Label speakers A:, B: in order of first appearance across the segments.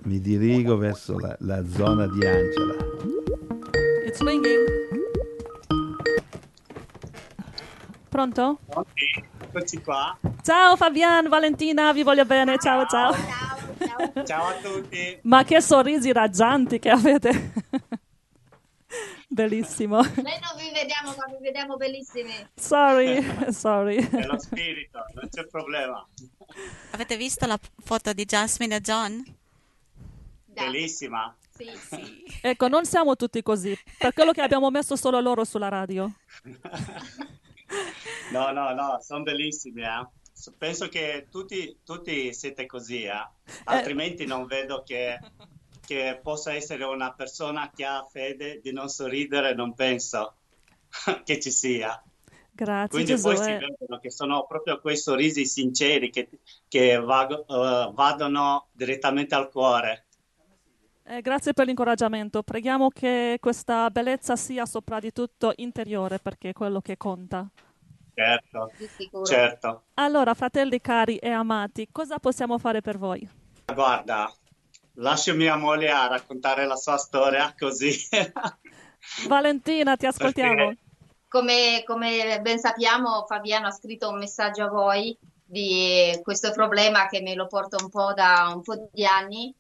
A: Mi dirigo verso la zona di Angela.
B: It's ringing. Pronto?
C: Ok, eccoci qua.
B: Ciao Fabian, Valentina, vi voglio bene. Ciao, ciao.
C: Ciao a tutti.
B: Ma che sorrisi raggianti che avete. Bellissimo.
D: Noi non vi vediamo, ma vi vediamo bellissimi.
B: Sorry.
C: È lo spirito, non c'è problema.
E: Avete visto la foto di Jasmine e John?
C: Bellissima.
D: Sì.
B: Ecco, non siamo tutti così, per quello che abbiamo messo solo loro sulla radio.
C: No, sono bellissimi, eh. Penso che tutti siete così, altrimenti non vedo che possa essere una persona che ha fede di non sorridere, non penso che ci sia.
B: Grazie
C: Quindi
B: Gesù.
C: poi si vedono che sono proprio quei sorrisi sinceri che vadano direttamente al cuore.
B: Grazie per l'incoraggiamento. Preghiamo che questa bellezza sia sopra di tutto interiore, perché è quello che conta.
C: Certo.
B: Allora, fratelli cari e amati, cosa possiamo fare per voi?
C: Guarda, lascio mia moglie a raccontare la sua storia così.
B: Valentina, ti ascoltiamo.
D: Come ben sappiamo, Fabiano ha scritto un messaggio a voi di questo problema che me lo porto un po' da un po' di anni.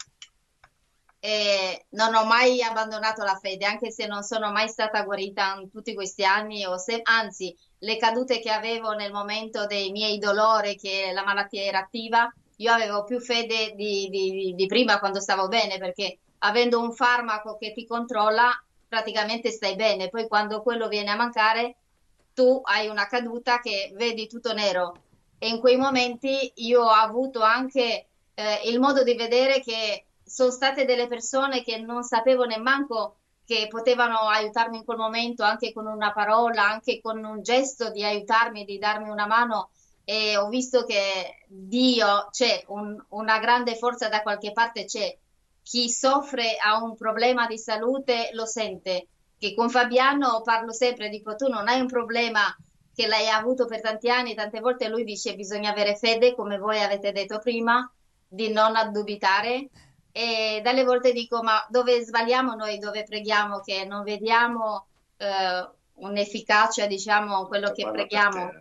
D: E non ho mai abbandonato la fede, anche se non sono mai stata guarita in tutti questi anni, anzi, le cadute che avevo nel momento dei miei dolori, che la malattia era attiva, io avevo più fede di prima quando stavo bene, perché avendo un farmaco che ti controlla, praticamente stai bene. Poi quando quello viene a mancare, tu hai una caduta che vedi tutto nero. E in quei momenti io ho avuto anche il modo di vedere che sono state delle persone che non sapevo nemmanco che potevano aiutarmi in quel momento, anche con una parola, anche con un gesto di aiutarmi, di darmi una mano, e ho visto che Dio c'è, una grande forza da qualche parte c'è. Chi soffre ha un problema di salute lo sente, che con Fabiano parlo sempre, dico tu non hai un problema che l'hai avuto per tanti anni, tante volte lui dice bisogna avere fede, come voi avete detto prima, di non addubitare. E dalle volte dico, ma dove sbagliamo noi, dove preghiamo, che non vediamo un'efficacia, diciamo, quello che preghiamo.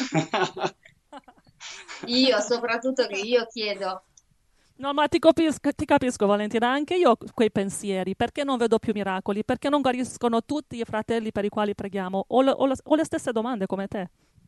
D: Io, soprattutto che io chiedo.
B: No, ma ti capisco Valentina, anche io ho quei pensieri, perché non vedo più miracoli, perché non guariscono tutti i fratelli per i quali preghiamo, ho le stesse domande come te.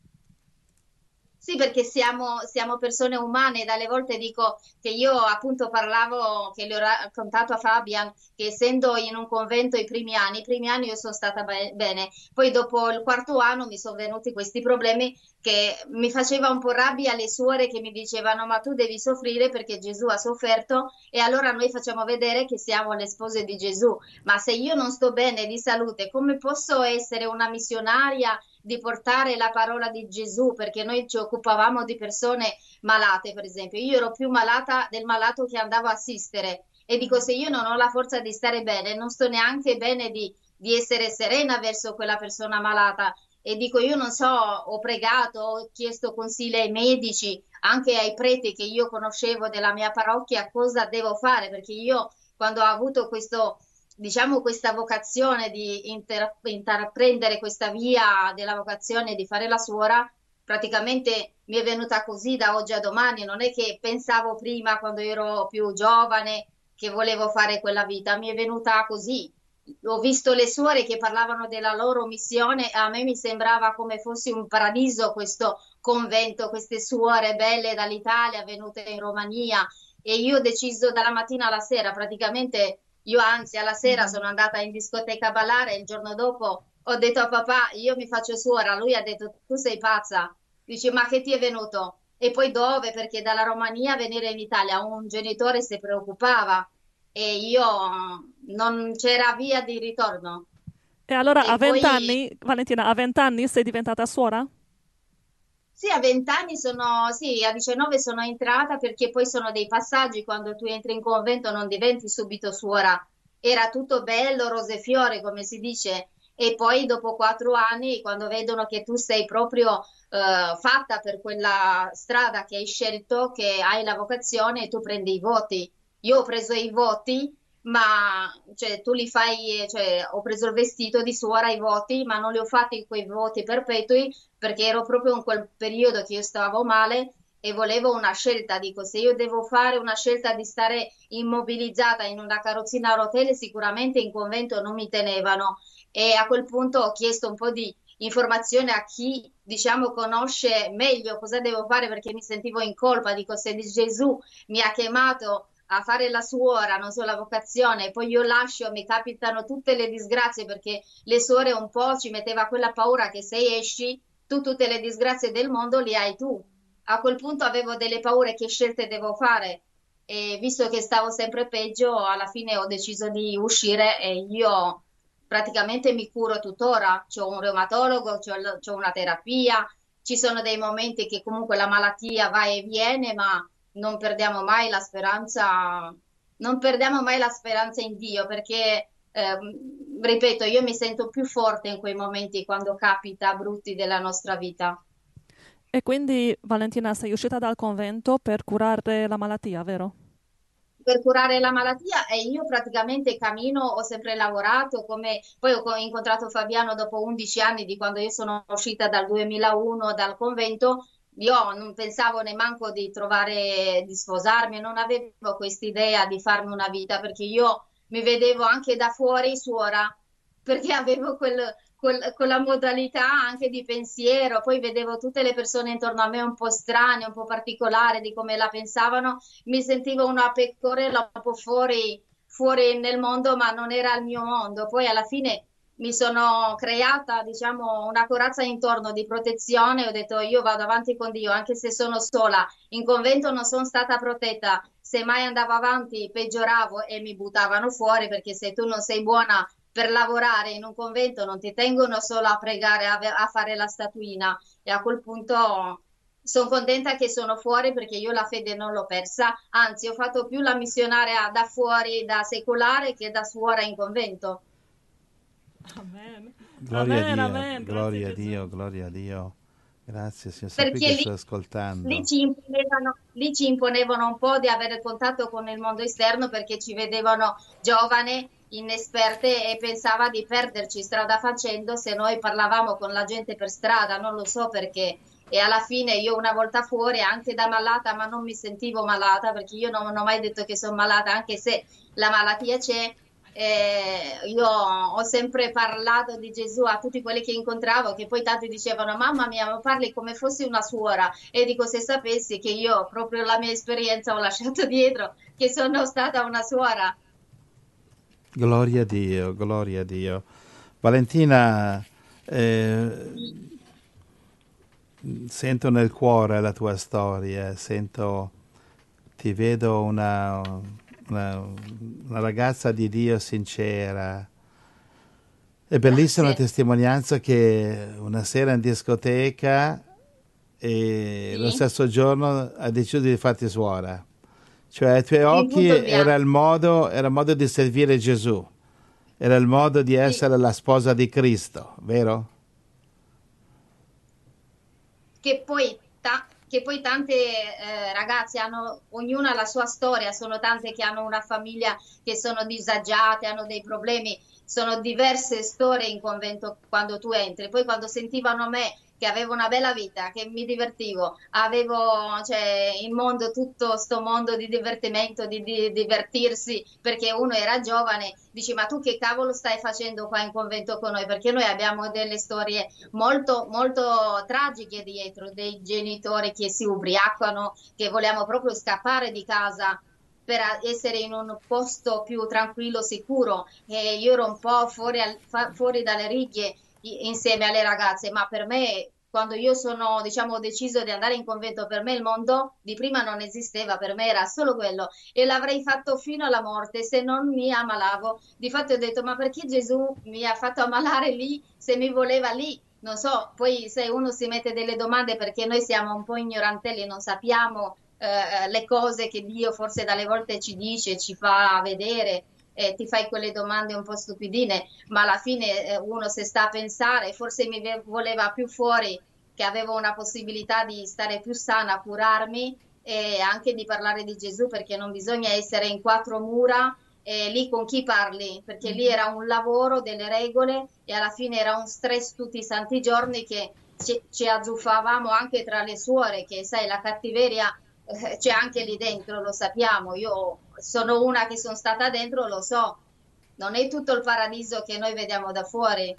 D: Sì, perché siamo persone umane, dalle volte dico che io appunto parlavo, che le ho raccontato a Fabian, che essendo in un convento i primi anni io sono stata bene, poi dopo il quarto anno mi sono venuti questi problemi che mi faceva un po' rabbia le suore che mi dicevano ma tu devi soffrire perché Gesù ha sofferto e allora noi facciamo vedere che siamo le spose di Gesù, ma se io non sto bene di salute, come posso essere una missionaria di portare la parola di Gesù, perché noi ci occupavamo di persone malate, per esempio. Io ero più malata del malato che andavo a assistere e dico se io non ho la forza di stare bene, non sto neanche bene di essere serena verso quella persona malata. E dico io non so, ho pregato, ho chiesto consigli ai medici, anche ai preti che io conoscevo della mia parrocchia, cosa devo fare, perché io quando ho avuto questo diciamo questa vocazione di intraprendere questa via della vocazione di fare la suora, praticamente mi è venuta così da oggi a domani, non è che pensavo prima quando ero più giovane che volevo fare quella vita, mi è venuta così. Ho visto le suore che parlavano della loro missione e a me mi sembrava come fosse un paradiso questo convento, queste suore belle dall'Italia venute in Romania e io ho deciso dalla mattina alla sera praticamente. Io anzi alla sera sono andata in discoteca a ballare e il giorno dopo ho detto a papà io mi faccio suora, lui ha detto tu sei pazza, dice ma che ti è venuto? E poi dove? Perché dalla Romania venire in Italia un genitore si preoccupava e io non c'era via di ritorno.
B: E allora
D: E
B: a 20
D: poi
B: anni, Valentina, a 20 anni sei diventata suora?
D: sì, a 20 anni sì, a 19 sono entrata perché poi sono dei passaggi, quando tu entri in convento non diventi subito suora, era tutto bello, rose e fiore, come si dice, e poi dopo 4 anni, quando vedono che tu sei proprio fatta per quella strada che hai scelto, che hai la vocazione, tu prendi i voti. io ho preso i voti, ma cioè, tu li fai, cioè, ho preso il vestito di suora, i voti, ma non li ho fatti quei voti perpetui perché ero proprio in quel periodo che io stavo male e volevo una scelta. Dico, se io devo fare una scelta di stare immobilizzata in una carrozzina a rotelle, sicuramente in convento non mi tenevano. E a quel punto ho chiesto un po' di informazione a chi, diciamo, conosce meglio cosa devo fare perché mi sentivo in colpa. Dico, se Gesù mi ha chiamato a fare la suora, non so, la vocazione, poi io lascio, mi capitano tutte le disgrazie perché le suore un po' ci metteva quella paura che se esci, tu tutte le disgrazie del mondo le hai tu. A quel punto avevo delle paure che scelte devo fare e visto che stavo sempre peggio, alla fine ho deciso di uscire e io praticamente mi curo tuttora. C'ho un reumatologo, c'ho una terapia, ci sono dei momenti che comunque la malattia va e viene, ma non perdiamo mai la speranza, non perdiamo mai la speranza in Dio, perché, ripeto, io mi sento più forte in quei momenti quando capita brutti della nostra vita.
B: E quindi, Valentina, sei uscita dal convento per curare la malattia, vero?
D: Per curare la malattia e io praticamente cammino, ho sempre lavorato come, poi ho incontrato Fabiano dopo 11 anni di quando io sono uscita dal 2001 dal convento, io non pensavo neanche di trovare, di sposarmi, non avevo quest'idea di farmi una vita perché io mi vedevo anche da fuori suora, perché avevo quella modalità anche di pensiero, poi vedevo tutte le persone intorno a me un po' strane, un po' particolari di come la pensavano, mi sentivo una pecorella un po' fuori nel mondo, ma non era il mio mondo. Poi alla fine mi sono creata, diciamo, una corazza intorno di protezione, ho detto io vado avanti con Dio, anche se sono sola. In convento non sono stata protetta, se mai andavo avanti peggioravo e mi buttavano fuori perché se tu non sei buona per lavorare in un convento non ti tengono solo a pregare, a fare la statuina e a quel punto sono contenta che sono fuori perché io la fede non l'ho persa, anzi ho fatto più la missionaria da fuori, da secolare che da suora in convento.
B: Amen.
A: Gloria
B: Amen,
A: a Dio,
B: amen.
A: gloria a
B: Grazie Gesù.
A: Dio, gloria a Dio. Grazie, Signore, sappi
D: Perché
A: che
D: lì,
A: sto ascoltando.
D: lì ci imponevano un po' di avere contatto con il mondo esterno perché ci vedevano giovane, inesperte e pensava di perderci strada facendo se noi parlavamo con la gente per strada, non lo so perché. E alla fine io una volta fuori, anche da malata, ma non mi sentivo malata perché io non ho mai detto che sono malata, anche se la malattia c'è. Io ho sempre parlato di Gesù a tutti quelli che incontravo, che poi tanti dicevano: Mamma mia, ma parli come fossi una suora. E dico: Se sapessi che io proprio la mia esperienza ho lasciato dietro, che sono stata una suora.
A: Gloria a Dio, gloria a Dio. Valentina, eh, sento nel cuore la tua storia, ti vedo una ragazza di Dio sincera. È bellissima la
D: Grazie.
A: testimonianza che una sera in discoteca e lo
D: Sì,
A: stesso giorno hai deciso di farti suora. Cioè ai tuoi
D: il
A: occhi
D: punto bianco.
A: era il modo di servire Gesù, era il modo di
D: Sì.
A: essere la sposa di Cristo, vero?
D: Che poi tante ragazze hanno, ognuna la sua storia, sono tante che hanno una famiglia che sono disagiate, hanno dei problemi, sono diverse storie in convento quando tu entri, poi quando sentivano me che avevo una bella vita, che mi divertivo, avevo cioè, il mondo, tutto sto mondo di divertimento, di divertirsi, perché uno era giovane, dici ma tu che cavolo stai facendo qua in convento con noi? Perché noi abbiamo delle storie molto, molto tragiche dietro, dei genitori che si ubriacano, che vogliamo proprio scappare di casa per essere in un posto più tranquillo, sicuro. E io ero un po' fuori dalle righe insieme alle ragazze, ma per me, quando io sono, diciamo, ho deciso di andare in convento, per me il mondo di prima non esisteva, per me era solo quello e l'avrei fatto fino alla morte se non mi ammalavo. Difatti ho detto, ma perché Gesù mi ha fatto ammalare lì se mi voleva lì? Non so, poi se uno si mette delle domande perché noi siamo un po' ignorantelli, non sappiamo le cose che Dio forse dalle volte ci dice, ci fa vedere, ti fai quelle domande un po' stupidine, ma alla fine uno se sta a pensare, forse voleva più fuori che avevo una possibilità di stare più sana, curarmi e anche di parlare di Gesù, perché non bisogna essere in quattro mura lì con chi parli, perché lì era un lavoro, delle regole e alla fine era un stress tutti i santi giorni che ci azzuffavamo anche tra le suore, che sai, la cattiveria c'è anche lì dentro, lo sappiamo. Io sono una che sono stata dentro, lo so. Non è tutto il paradiso che noi vediamo da fuori.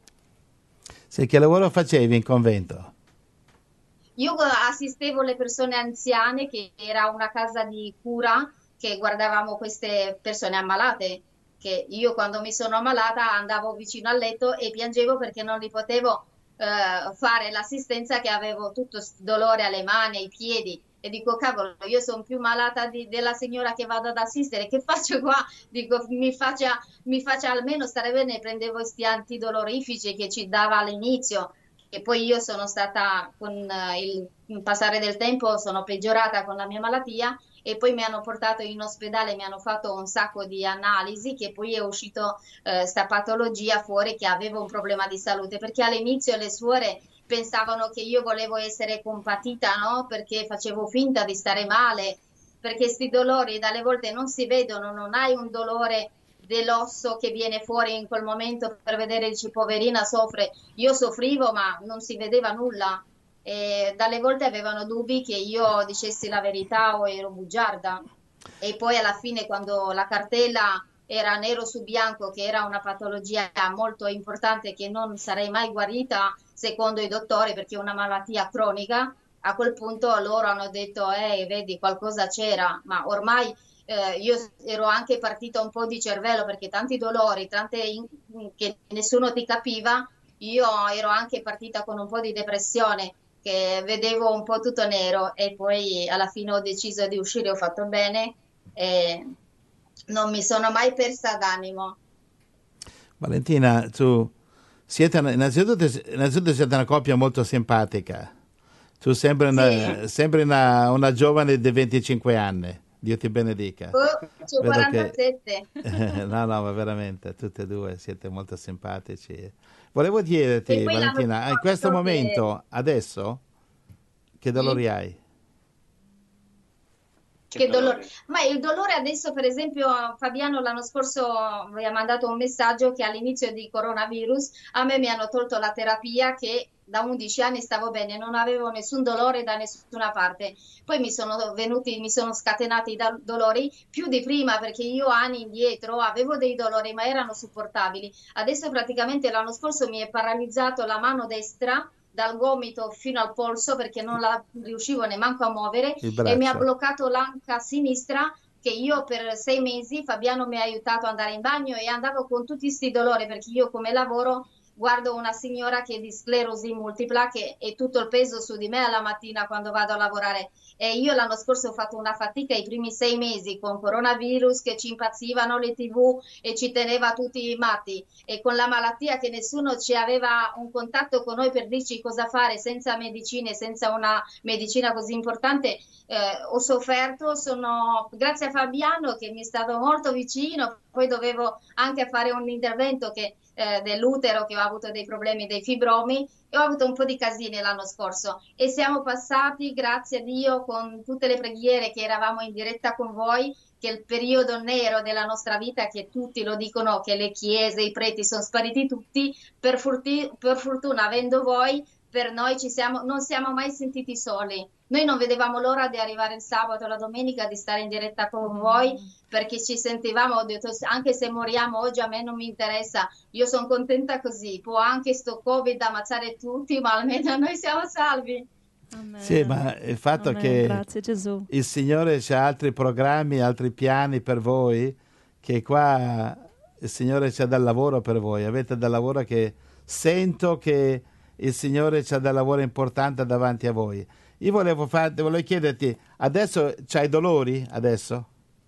A: Sì, che lavoro facevi in convento?
D: Io assistevo le persone anziane, che era una casa di cura, che guardavamo queste persone ammalate, che io quando mi sono ammalata andavo vicino al letto e piangevo perché non li potevo fare l'assistenza, che avevo tutto dolore alle mani, ai piedi. E dico, cavolo, io sono più malata della signora che vado ad assistere, che faccio qua? Dico, mi faccia almeno stare bene. Prendevo questi antidolorifici che ci dava all'inizio, e poi io sono stata, con il passare del tempo, sono peggiorata con la mia malattia e poi mi hanno portato in ospedale, mi hanno fatto un sacco di analisi, che poi è uscito sta patologia fuori, che avevo un problema di salute, perché all'inizio le suore pensavano che io volevo essere compatita, no? Perché facevo finta di stare male, perché questi dolori dalle volte non si vedono, non hai un dolore dell'osso che viene fuori in quel momento per vedere, dici poverina soffre. Io soffrivo ma non si vedeva nulla, e dalle volte avevano dubbi che io dicessi la verità o ero bugiarda. E poi alla fine, quando la cartella era nero su bianco che era una patologia molto importante, che non sarei mai guarita secondo i dottori perché è una malattia cronica, a quel punto loro hanno detto vedi, qualcosa c'era, ma ormai io ero anche partita un po' di cervello, perché tanti dolori, che nessuno ti capiva. Io ero anche partita con un po' di depressione, che vedevo un po' tutto nero, e poi alla fine ho deciso di uscire, ho fatto bene e non mi sono mai persa d'animo.
A: Valentina, tu innanzitutto siete una coppia molto simpatica. Tu sembri una giovane di 25 anni. Dio ti benedica.
D: C'ho 47.
A: No, ma veramente, tutte e due siete molto simpatici. Volevo chiederti, Valentina, in questo momento, adesso, che dolori hai?
D: Che dolore. Ma il dolore adesso, per esempio, Fabiano l'anno scorso mi ha mandato un messaggio che all'inizio di coronavirus a me mi hanno tolto la terapia, che da 11 anni stavo bene, non avevo nessun dolore da nessuna parte. Poi mi sono scatenati i dolori più di prima, perché io anni indietro avevo dei dolori ma erano sopportabili. Adesso praticamente l'anno scorso mi è paralizzato la mano destra dal gomito fino al polso, perché non la riuscivo neanche a muovere, e mi ha bloccato l'anca sinistra, che io per 6 mesi Fabiano mi ha aiutato ad andare in bagno e andavo con tutti questi dolori, perché io come lavoro guardo una signora che è di sclerosi multipla, che è tutto il peso su di me alla mattina quando vado a lavorare. E io l'anno scorso ho fatto una fatica i primi 6 mesi con coronavirus, che ci impazzivano le TV e ci teneva tutti matti, e con la malattia che nessuno ci aveva un contatto con noi per dirci cosa fare, senza medicine, senza una medicina così importante. Ho sofferto, grazie a Fabiano che mi è stato molto vicino. Poi dovevo anche fare un intervento dell'utero, che ho avuto dei problemi, dei fibromi, e ho avuto un po' di casini l'anno scorso, e siamo passati, grazie a Dio, con tutte le preghiere, che eravamo in diretta con voi, che il periodo nero della nostra vita, che tutti lo dicono, che le chiese, i preti sono spariti tutti, per fortuna avendo voi, per noi non siamo mai sentiti soli. Noi non vedevamo l'ora di arrivare il sabato o la domenica, di stare in diretta con voi, perché ci sentivamo, ho detto, anche se moriamo oggi a me non mi interessa, io sono contenta così, può anche sto Covid ammazzare tutti, ma almeno noi siamo salvi.
B: Amen.
A: Sì, ma il fatto che
B: Grazie, Gesù.
A: il Signore c'ha altri programmi, altri piani per voi, che qua il Signore c'ha del lavoro per voi, avete del lavoro, che sento che il Signore c'ha del lavoro importante davanti a voi. Io volevo chiederti, adesso c'hai dolori? Adesso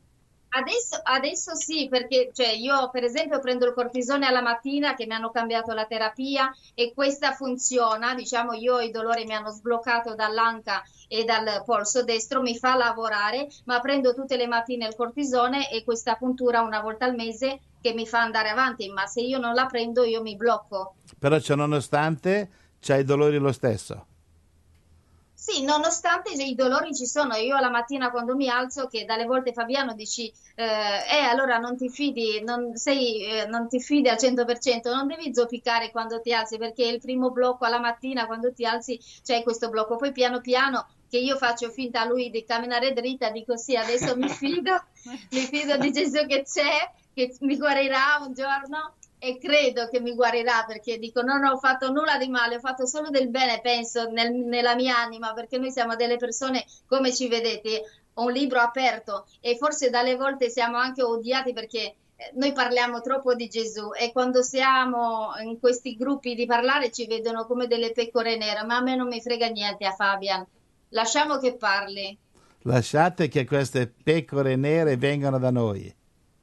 D: Sì, perché io per esempio prendo il cortisone alla mattina, che mi hanno cambiato la terapia, e questa funziona, diciamo, io i dolori mi hanno sbloccato dall'anca e dal polso destro, mi fa lavorare, ma prendo tutte le mattine il cortisone e questa puntura una volta al mese, che mi fa andare avanti, ma se io non la prendo io mi blocco.
A: Però nonostante c'hai dolori lo stesso.
D: Sì, nonostante i dolori ci sono, io la mattina quando mi alzo, che dalle volte Fabiano dici, allora non ti fidi, non ti fidi al 100%, non devi zoppicare quando ti alzi, perché il primo blocco alla mattina quando ti alzi c'è questo blocco, poi piano piano che io faccio finta a lui di camminare dritta, dico sì, adesso mi fido di Gesù che c'è, che mi guarirà un giorno e credo che mi guarirà perché dico non ho fatto nulla di male, ho fatto solo del bene, penso, nella mia anima, perché noi siamo delle persone, come ci vedete, un libro aperto e forse dalle volte siamo anche odiati perché noi parliamo troppo di Gesù e quando siamo in questi gruppi di parlare ci vedono come delle pecore nere, ma a me non mi frega niente a Fabian, lasciamo che parli.
A: Lasciate che queste pecore nere vengano da noi.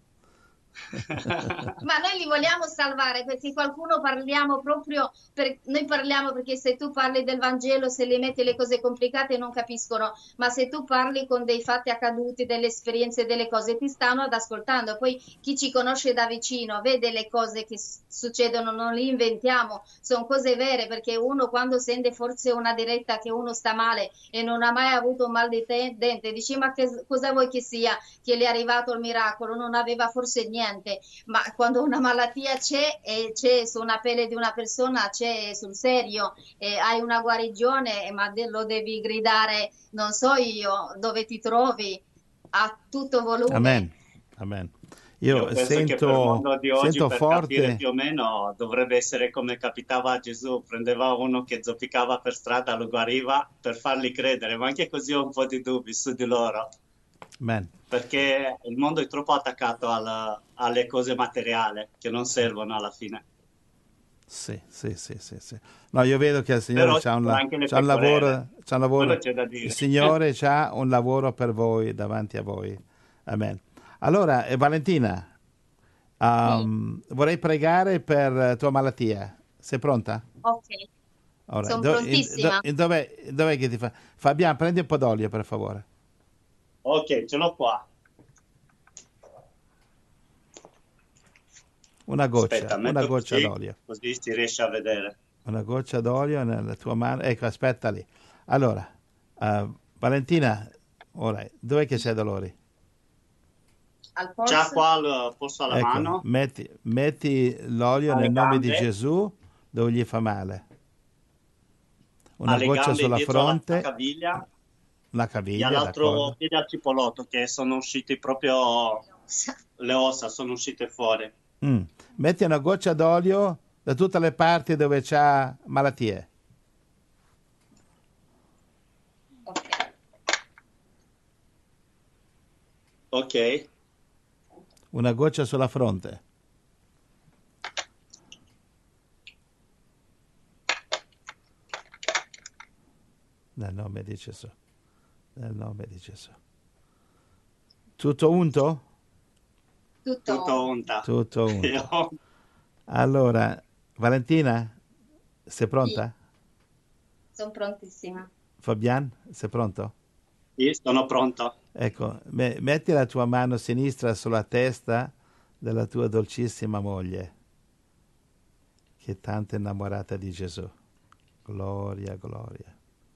D: Ma noi li vogliamo salvare perché qualcuno parliamo proprio noi parliamo perché se tu parli del Vangelo, se li metti le cose complicate non capiscono, ma se tu parli con dei fatti accaduti, delle esperienze, delle cose, ti stanno ad ascoltando. Poi chi ci conosce da vicino vede le cose che succedono, non li inventiamo, sono cose vere perché uno quando sente forse una diretta che uno sta male e non ha mai avuto un mal di dente, dici ma cosa vuoi che sia, che gli è arrivato il miracolo, non aveva forse niente, ma quando una malattia c'è e c'è su una pelle di una persona, c'è sul serio, e hai una guarigione, ma lo devi gridare, non so io, dove ti trovi, a tutto volume.
A: Amen. Amen.
C: Io penso che per il mondo di oggi,
A: sento
C: per
A: forte.
C: capire più o meno, dovrebbe essere come capitava a Gesù, prendeva uno che zoppicava per strada, lo guariva per farli credere, ma anche così ho un po' di dubbi su di loro.
A: Amen.
C: Perché il mondo è troppo attaccato alle cose materiali che non servono alla fine.
A: Sì. No, io vedo che il Signore c'ha un lavoro.
C: C'è da dire.
A: Il Signore c'ha un lavoro per voi, davanti a voi. Amen. Allora, Valentina, vorrei pregare per tua malattia. Sei pronta?
D: Ok,
A: Ora,
D: sono prontissima.
A: Dov'è che ti fa? Fabiano, prendi un po' d'olio, per favore.
C: Ok, ce l'ho qua.
A: Una goccia,
C: Aspetta,
A: una goccia
C: così,
A: d'olio.
C: così si riesce a vedere.
A: Una goccia d'olio nella tua mano. Ecco, aspetta lì. Allora, Valentina, ora, dov'è che c'è dolori?
D: Al polso.
C: Già qua al polso alla mano.
A: Metti l'olio
C: Alle
A: nel nome di
C: gambe.
A: Gesù dove gli fa male. Una
C: Alle
A: goccia
C: gambe
A: sulla
C: dietro
A: fronte.
C: alla caviglia.
A: La
C: E
A: caviglia,
C: all'altro
A: d'accordo.
C: piede al cipolotto, che sono usciti proprio le ossa, sono uscite fuori.
A: Metti una goccia d'olio da tutte le parti dove c'ha malattie.
D: Ok.
C: Ok.
A: Una goccia sulla fronte. Nel nome di Gesù. Nel nome di Gesù. Tutto unto?
C: Tutto unta.
A: Tutto unto. Allora, Valentina, sei pronta?
D: Sono prontissima.
A: Fabian, sei pronto?
C: Sì, sono pronto.
A: Ecco, metti la tua mano sinistra sulla testa della tua dolcissima moglie, che è tanto innamorata di Gesù. Gloria, gloria.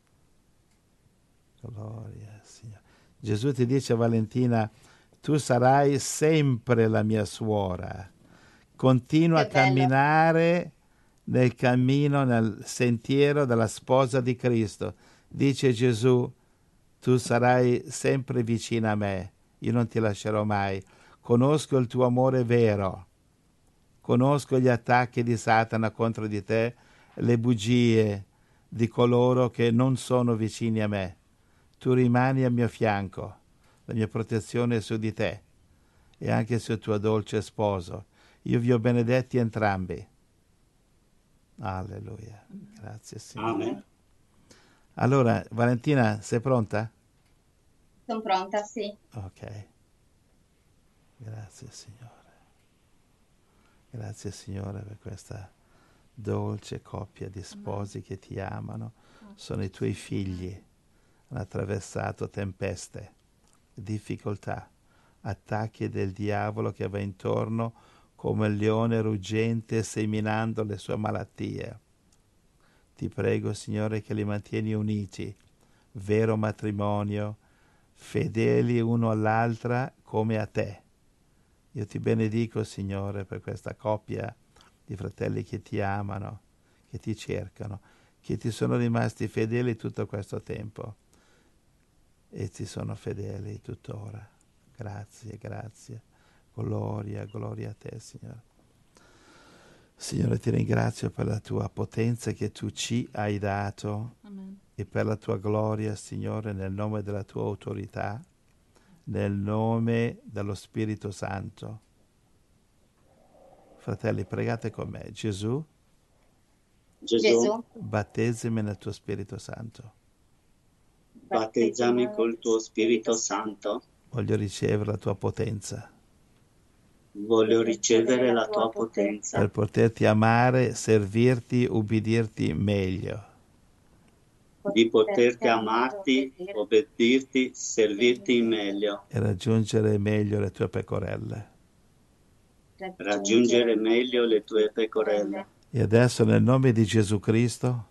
A: Gloria, Signore. Gesù ti dice, Valentina, tu sarai sempre la mia suora. Continua a camminare nel cammino, nel sentiero della sposa di Cristo. Dice Gesù, tu sarai sempre vicina a me, io non ti lascerò mai. Conosco il tuo amore vero, conosco gli attacchi di Satana contro di te, le bugie di coloro che non sono vicini a me. Tu rimani al mio fianco, la mia protezione è su di te e anche sul tuo dolce sposo. Io vi ho benedetti entrambi. Alleluia. Grazie Signore.
C: Amen.
A: Allora, Valentina, sei pronta?
D: Sono pronta, sì.
A: Ok. Grazie Signore. Grazie Signore per questa dolce coppia di sposi che ti amano. Sono i tuoi figli. Hanno attraversato tempeste, difficoltà, attacchi del diavolo che va intorno come il leone ruggente seminando le sue malattie. Ti prego, Signore, che li mantieni uniti vero matrimonio, fedeli uno all'altra come a te. Io ti benedico, Signore, per questa coppia di fratelli che ti amano, che ti cercano, che ti sono rimasti fedeli tutto questo tempo e ti sono fedeli tuttora. Grazie, grazie. Gloria, gloria a te, Signore. Signore, ti ringrazio per la tua potenza che tu ci hai dato.
B: Amen.
A: E per la tua gloria, Signore, nel nome della tua autorità, nel nome dello Spirito Santo. Fratelli, pregate con me. Gesù,
D: Gesù,
A: battezzami nel tuo Spirito Santo.
C: battezzami col tuo Spirito Santo.
A: Voglio ricevere la tua potenza
C: Voglio ricevere la tua potenza
A: per poterti amare, servirti, ubbidirti meglio.
C: di poterti amarti, obbedirti, servirti meglio,
A: E raggiungere meglio le tue pecorelle.
C: raggiungere meglio le tue pecorelle.
A: E adesso nel nome di Gesù Cristo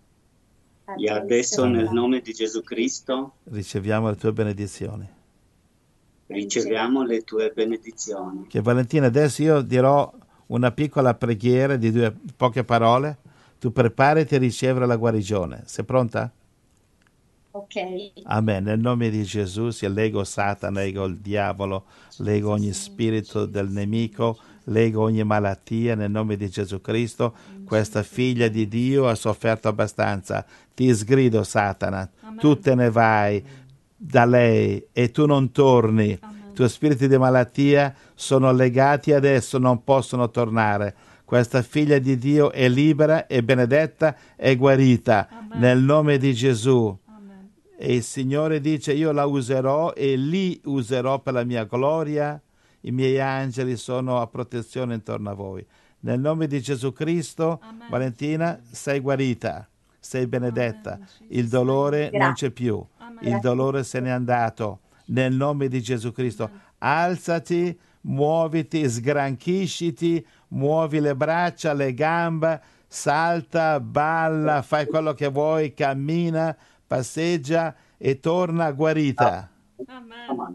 C: E adesso nel nome di Gesù Cristo
A: riceviamo le tue benedizioni.
C: riceviamo le tue benedizioni.
A: Che Valentina, adesso io dirò una piccola preghiera di poche parole. Tu preparati a ricevere la guarigione. Sei pronta?
D: ok.
A: Amen. Nel nome di Gesù si lego Satana, lego il diavolo, lego ogni spirito del nemico, lego ogni malattia nel nome di Gesù Cristo. Questa figlia di Dio ha sofferto abbastanza. Ti sgrido, Satana. Tu te ne vai da lei e tu non torni. I tuoi spiriti di malattia sono legati adesso, non possono tornare. Questa figlia di Dio è libera, è benedetta, è guarita nel nome di Gesù. E il Signore dice: io la userò e li userò per la mia gloria. I miei angeli sono a protezione intorno a voi. Nel nome di Gesù Cristo, Valentina, sei guarita, sei benedetta. Il dolore non c'è più, il dolore se n'è andato. Nel nome di Gesù Cristo, alzati, muoviti, sgranchisciti, muovi le braccia, le gambe, salta, balla, fai quello che vuoi, cammina, passeggia e torna guarita.
B: Amen.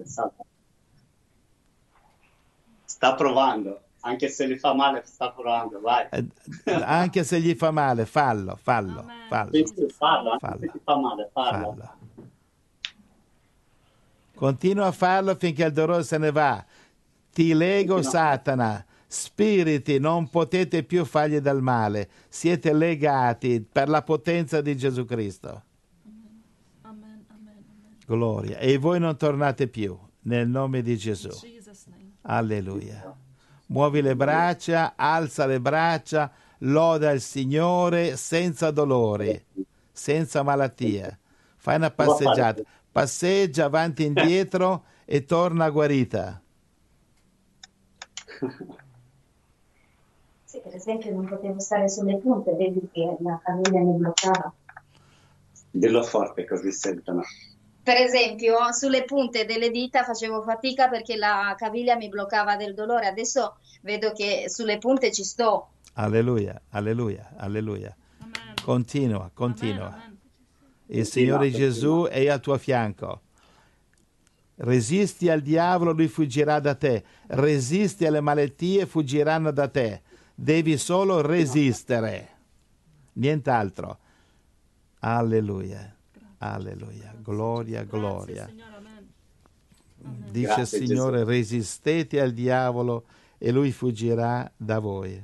C: Sta provando, anche se gli fa male, sta provando, vai.
A: Anche se gli fa male, fallo.
C: Sì, fallo, anche
A: Fallo.
C: se ti fa male, fallo.
A: Continua a farlo finché il dolore se ne va. Ti lego, Satana. Spiriti, non potete più fargli del male. Siete legati per la potenza di Gesù Cristo. Gloria. E voi non tornate più, nel nome di Gesù. Alleluia. Muovi le braccia, alza le braccia, loda il Signore senza dolori, senza malattia. Fai una passeggiata. Passeggia avanti e indietro e torna guarita.
D: Sì, per esempio non potevo stare sulle punte, vedi che la caviglia mi bloccava.
C: Dillo forte così sentono.
D: Per esempio, sulle punte delle dita facevo fatica perché la caviglia mi bloccava del dolore. Adesso vedo che sulle punte ci sto.
A: Alleluia, alleluia, alleluia.
B: Amen.
A: Continua.
B: Amen.
A: Il Signore Gesù è al tuo fianco. Resisti al diavolo, lui fuggirà da te. Resisti alle malattie, fuggiranno da te. Devi solo resistere. Nient'altro. Alleluia. Alleluia. Gloria, gloria.
B: Grazie, Signore, amen.
A: Dice
C: Grazie,
A: il Signore:
C: Gesù.
A: resistete al diavolo e lui fuggirà da voi.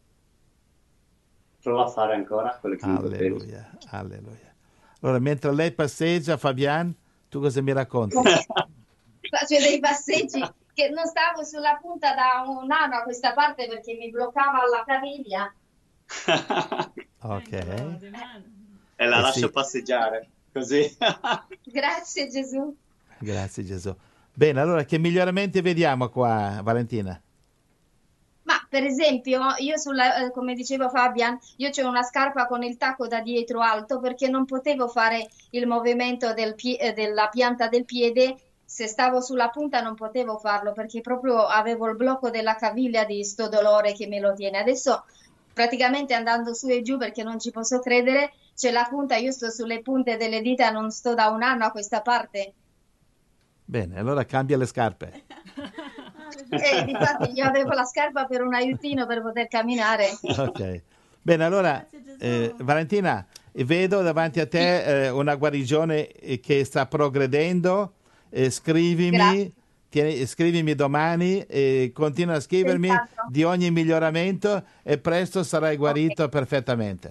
C: Prova a fare ancora quello che mi potevi.
A: Alleluia, alleluia. Allora, mentre lei passeggia, Fabian, tu cosa mi racconti?
D: Faccio dei passeggi che non stavo sulla punta da un anno a questa parte perché mi bloccava la caviglia.
A: Ok.
C: E la
A: Eh
C: lascio
A: sì.
C: passeggiare, così.
D: Grazie Gesù.
A: Grazie Gesù. Bene, allora che miglioramenti vediamo qua, Valentina?
D: Ma per esempio, io come diceva Fabian, io c'ho una scarpa con il tacco da dietro alto perché non potevo fare il movimento della pianta del piede. Se stavo sulla punta non potevo farlo perché proprio avevo il blocco della caviglia di sto dolore che me lo tiene. Adesso praticamente andando su e giù perché non ci posso credere, c'è la punta, io sto sulle punte delle dita, non sto da un anno a questa parte.
A: Bene, allora cambia le scarpe.
D: Difatti io avevo la scarpa per un aiutino per poter camminare.
A: Ok. Bene, allora, Valentina, vedo davanti a te una guarigione che sta progredendo. Scrivimi, scrivimi domani e continua a scrivermi di ogni miglioramento e presto sarai guarito perfettamente.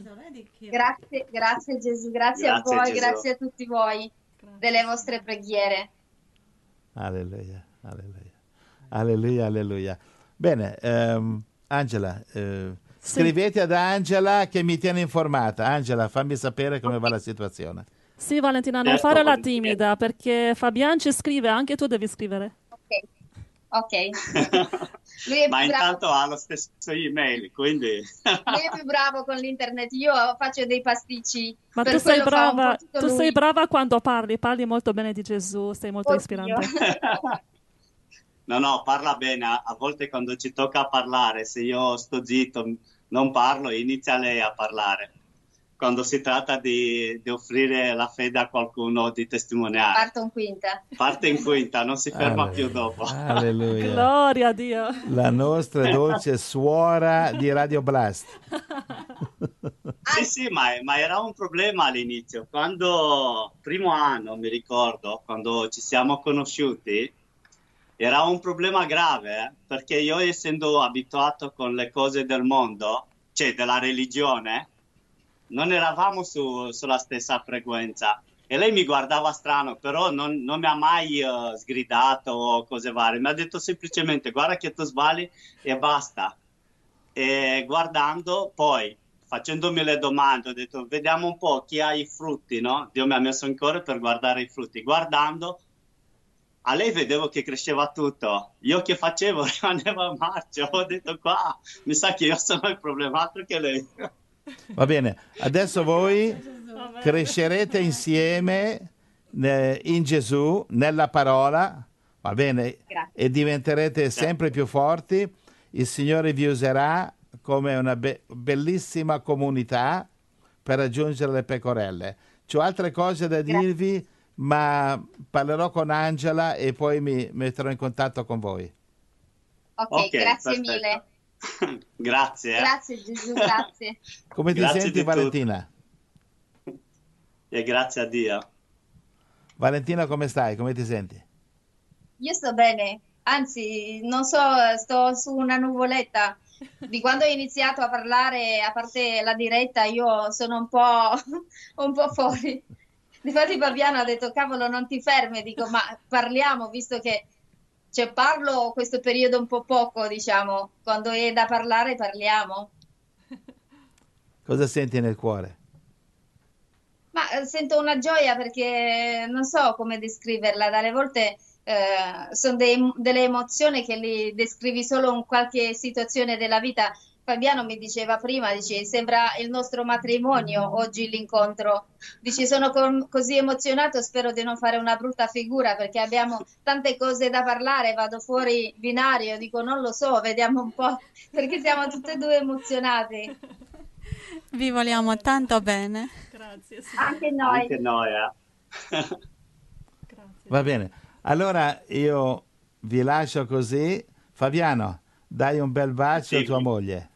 D: Grazie Gesù, grazie a voi,
C: Gesù.
D: grazie a tutti voi delle vostre preghiere.
A: Alleluia, alleluia, alleluia, alleluia. Bene, Angela, scrivete ad Angela che mi tiene informata. Angela, fammi sapere come va la situazione.
B: Sì, Valentina, non fare la timida, perché Fabian ci scrive, anche tu devi scrivere.
D: Ok. Lui è
C: Ma
D: più bravo,
C: intanto ha lo stesso email, quindi...
D: lui è più bravo con l'internet, io faccio dei pasticci.
B: Ma
D: per
B: tu sei
D: quello fa un po'
B: brava,
D: tutto
B: tu
D: lui.
B: sei brava quando parli molto bene di Gesù, sei molto
D: Oddio.
B: ispirante.
C: No, parla bene. A volte quando ci tocca parlare, se io sto zitto, non parlo, inizia lei a parlare. Quando si tratta di offrire la fede a qualcuno, di testimoniare.
D: Parto in quinta.
C: Parte in quinta, non si ferma più dopo.
A: Alleluia.
B: Gloria a Dio.
A: La nostra dolce suora di Radio Blast.
C: Sì, ma era un problema all'inizio. Quando, primo anno, mi ricordo, quando ci siamo conosciuti, era un problema grave, perché io essendo abituato con le cose del mondo, cioè della religione, non eravamo sulla stessa frequenza. E lei mi guardava strano, però non mi ha mai sgridato o cose varie. Mi ha detto semplicemente, guarda che tu sbagli e basta. E guardando, poi, facendomi le domande, ho detto, vediamo un po' chi ha i frutti, no? Dio mi ha messo in cuore per guardare i frutti. Guardando, a lei vedevo che cresceva tutto. Io che facevo? Rimanevo a marcia. Ho detto, qua, mi sa che io sono il problema, altro che lei.
A: Va bene, adesso voi crescerete insieme in Gesù, nella parola, va bene?
D: Grazie.
A: E diventerete sempre più forti. Il Signore vi userà come una bellissima comunità per raggiungere le pecorelle. C'ho altre cose da dirvi, ma parlerò con Angela e poi mi metterò in contatto con voi.
D: Ok, grazie
C: perfetto.
D: mille.
C: Grazie.
D: Grazie Gesù, grazie.
A: Come ti
C: Grazie
A: senti,
C: di tutto.
A: Valentina?
C: E grazie a Dio.
A: Valentina, come stai? Come ti senti?
D: Io sto bene, anzi, non so, sto su una nuvoletta. Di quando ho iniziato a parlare, a parte la diretta, io sono un po' fuori. Difatti Fabiano ha detto, cavolo, non ti fermi, dico, ma parliamo, visto che parlo questo periodo un po' poco, diciamo, quando è da parlare parliamo.
A: Cosa senti nel cuore?
D: Ma sento una gioia perché non so come descriverla, dalle volte sono delle emozioni che li descrivi solo in qualche situazione della vita. Fabiano mi diceva prima, dice, sembra il nostro matrimonio oggi l'incontro. Dice, sono così emozionato, spero di non fare una brutta figura perché abbiamo tante cose da parlare, vado fuori binario, dico non lo so, vediamo un po', perché siamo tutte e due emozionati.
E: Vi vogliamo tanto bene.
B: Grazie, sì.
D: Anche noi.
C: Anche noi,
B: Grazie.
A: Va bene, allora io vi lascio così. Fabiano, dai un bel bacio a
C: Sì.
A: tua moglie.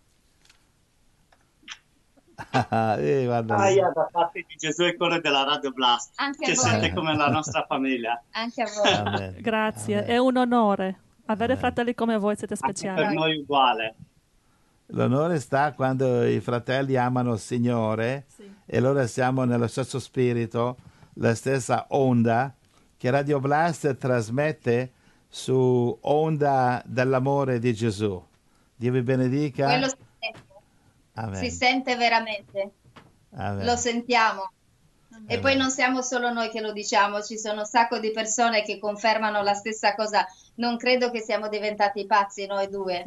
A: Guarda lì.
C: da parte di Gesù e cuore della Radio Blast.
D: Anche
C: Ci
D: a voi.
C: sente come la nostra famiglia.
D: Anche a voi.
A: Amen.
B: Grazie,
A: Amen.
B: è un onore. Avere
A: Amen.
B: fratelli come voi, siete
C: Anche
B: speciali.
C: per noi uguale.
A: L'onore sta quando i fratelli amano il Signore
B: Sì.
A: e allora siamo nello stesso spirito, la stessa onda che Radio Blast trasmette su onda dell'amore di Gesù. Dio vi benedica.
D: Quello si sente.
A: Amen.
D: Si sente veramente,
A: Amen.
D: lo sentiamo. E poi non siamo solo noi che lo diciamo, ci sono un sacco di persone che confermano la stessa cosa. Non credo che siamo diventati pazzi noi due.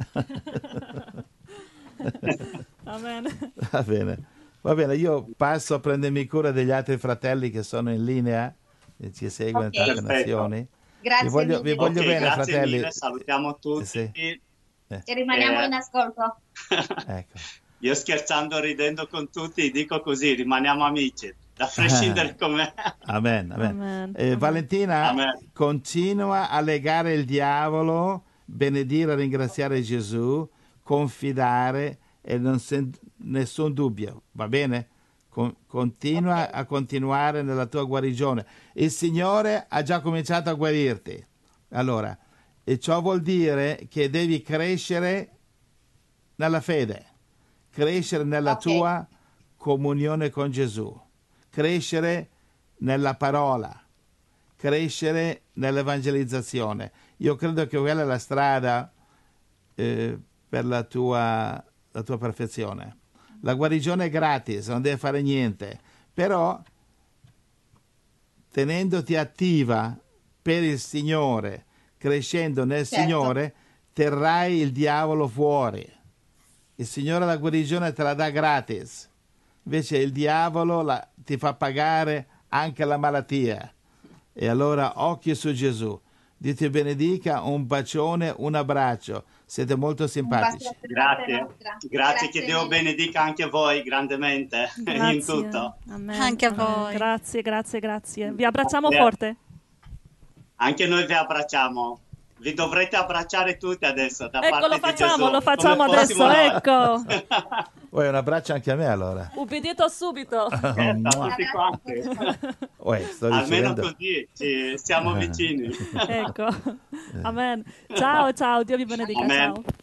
B: Amen.
A: Va bene, io passo a prendermi cura degli altri fratelli che sono in linea e ci seguono
D: Ok.
A: in tante
C: Perfetto.
A: nazioni.
D: Grazie
A: Vi
D: mille.
A: voglio
C: Ok,
A: bene,
C: grazie
A: fratelli.
C: mille, salutiamo tutti.
A: Sì.
D: E rimaniamo in ascolto.
A: Ecco.
C: Io scherzando, ridendo con tutti, dico così, rimaniamo amici, da prescindere con me.
A: Amen.
B: Amen.
A: Valentina,
C: Amen.
A: continua a legare il diavolo, benedire e ringraziare Gesù, confidare e nessun dubbio, va bene? Continua a continuare nella tua guarigione. Il Signore ha già cominciato a guarirti. Allora, e ciò vuol dire che devi crescere nella fede, crescere nella tua comunione con Gesù, crescere nella parola, crescere nell'evangelizzazione. Io credo che quella è la strada per la tua perfezione. La guarigione è gratis, non devi fare niente, però tenendoti attiva per il Signore, crescendo nel Signore, terrai il diavolo fuori. Il Signore la guarigione te la dà gratis, invece il diavolo ti fa pagare anche la malattia. E allora occhio su Gesù. Dio ti benedica, un bacione, un abbraccio. Siete molto simpatici.
C: Grazie, che Dio benedica anche voi grandemente in tutto.
B: Amen.
E: Anche a voi.
B: Grazie. Vi abbracciamo forte.
C: Anche noi vi abbracciamo. Vi dovrete abbracciare tutti adesso da
B: Ecco,
C: parte di Gesù.
B: lo facciamo adesso, ecco.
A: Vuoi un abbraccio anche a me allora?
B: Ubbidito subito.
C: Tutti quanti. Almeno così siamo vicini.
B: Ecco. Amen. Ciao, Dio vi benedica.
C: Amen.
B: Ciao.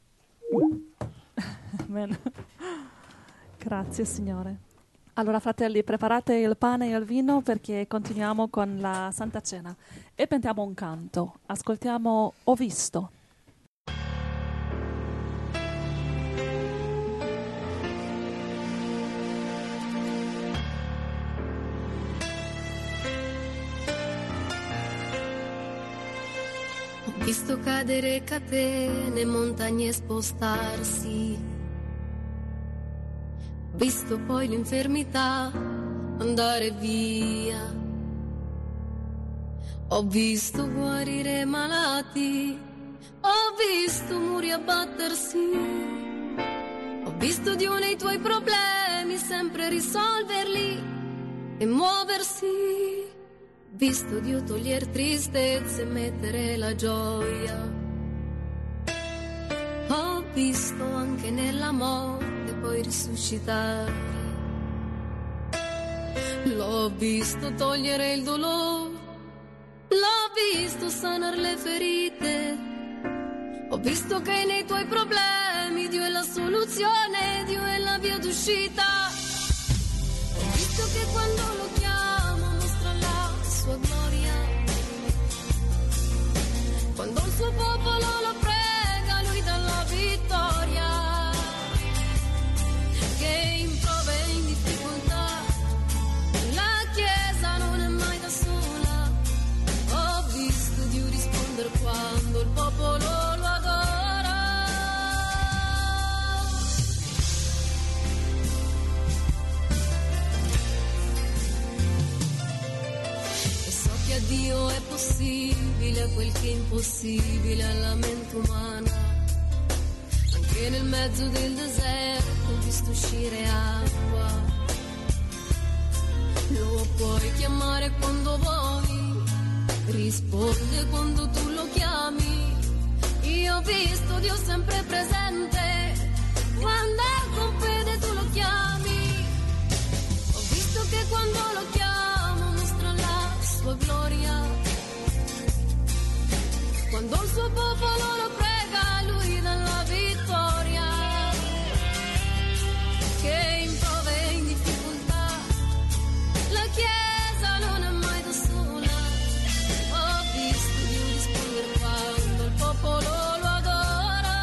B: Amen. Grazie Signore. Allora fratelli, preparate il pane e il vino perché continuiamo con la Santa Cena e cantiamo un canto. Ascoltiamo Ho visto.
F: Ho visto cadere catene, montagne spostarsi. Ho visto poi l'infermità andare via. Ho visto guarire malati. Ho visto muri abbattersi. Ho visto Dio nei tuoi problemi sempre risolverli e muoversi. Ho visto Dio togliere tristezze e mettere la gioia. Ho visto anche nella morte poi risuscitare. L'ho visto togliere il dolore. L'ho visto sanare le ferite. Ho visto che nei tuoi problemi Dio è la soluzione, Dio è la via d'uscita. Ho visto che quando lo chiamo mostra la sua gloria. Quando il suo popolo lo prega, lui dà la vittoria. Che in prove e in difficoltà la Chiesa non è mai da sola. Ho visto Dio rispondere quando il popolo lo adora. E so che a Dio è possibile quel che è impossibile alla mente umana. Anche nel mezzo del deserto ho visto uscire acqua. Lo puoi chiamare quando vuoi, risponde quando tu lo chiami. Io ho visto Dio sempre presente quando con fede tu lo chiami. Ho visto che quando lo chiamo mostra la sua gloria. Quando il suo popolo lo prega, lui dà la vittoria. Che in prove e in difficoltà la Chiesa non è mai da sola. Ho visto Dio rispondere quando il popolo lo adora.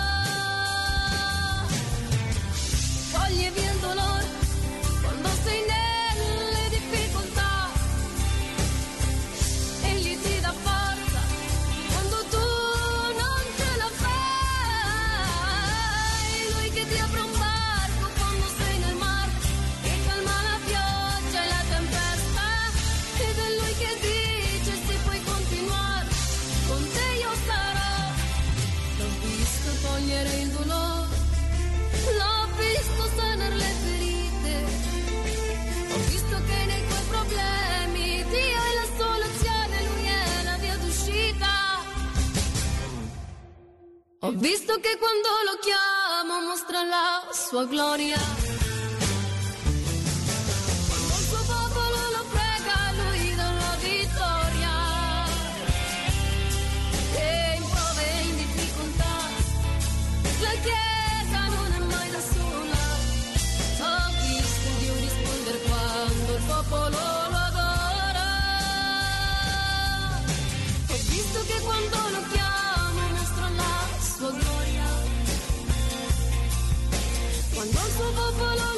F: Toglie via il dolore quando sei nelle difficoltà. Egli ti dà forza quando tu non ce la fai. Lui che ti apre un barco quando sei nel mare, che calma la pioggia e la tempesta. Ed è lui che dice se puoi continuare, con te io sarò. L'ho visto togliere il dolore, l'ho visto Ho visto che quando lo chiamo mostra la sua gloria. Quando il suo popolo lo prega, lui dà la vittoria. E in prove e in difficoltà la Chiesa non è mai da sola. Ho visto Dio rispondere quando il popolo lo adora. Ho visto che quando lo chiamo mostra la sua gloria. Quando il suo popolo